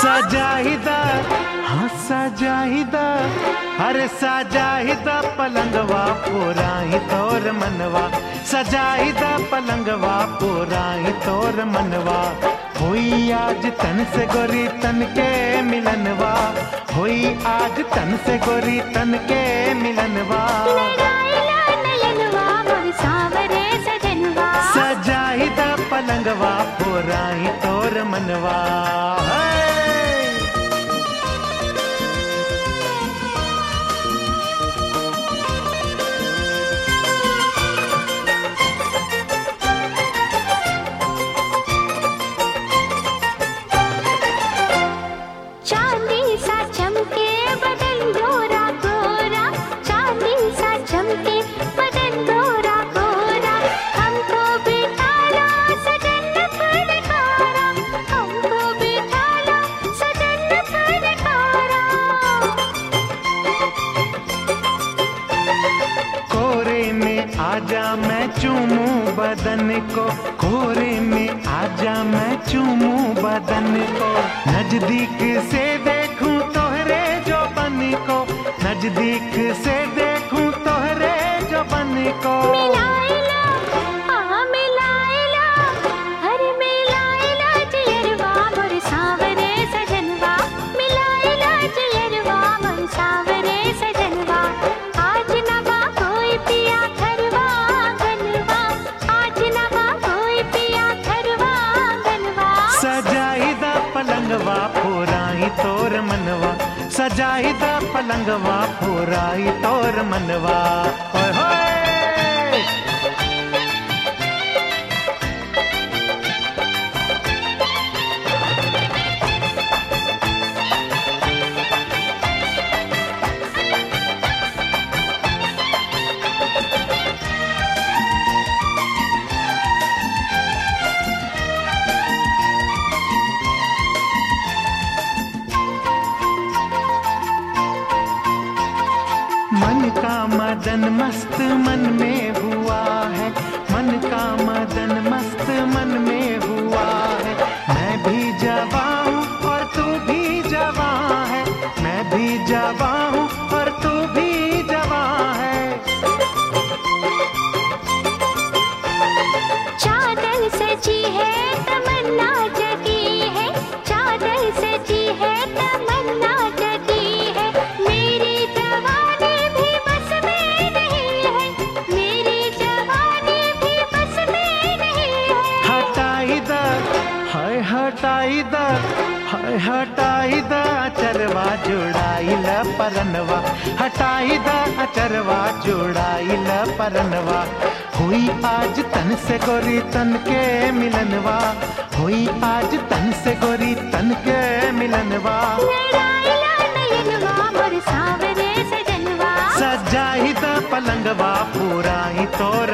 सजाहिदा हाँ सजाहिदा अरे सजाहिदा पलंगवा पुराई तोर मनवा सजाहिदा पलंगवा पुराई तोर मनवा हुई आज तन से गोरी तन के मिलनवा हुई आज तन से गोरी तन के मिलनवा सजाहिदा पलंगवा पुराई तोर मनवा आजा मैं चूमूं बदन को कोरे में आजा मैं चूमूं बदन को नजदीक से देखूं तोहरे जो बन को नजदीक से देखूं तोहरे जो बन को पलंगवा पुराई तोर मनवा सजाहिदा पलंगवा पुराई तोर मनवा ओए होए मन का मदन मस्त मन में हुआ है मन का मदन मस्त मन में हुआ है मैं भी जवां हूँ और तू भी जवां है मैं भी जवां हूँ और तू भी जवां है चादर सजी है तमन्ना जगी है चादर सजी है तमन्ना जगी है मेरी जवानी भी बस में नहीं है मेरी जवानी भी बस में नहीं है हटाई दा हाय हटाई दा हाय हटाई दा चरवा जुड़ाई ल परनवा हटाई दा चरवा जुड़ाई ल परनवा हुई आज तन से गोरी तन के मिलनवा हुई आज तन से गोरी तन के मिलनवा सजाहिदा पलंगवा पुराई तोर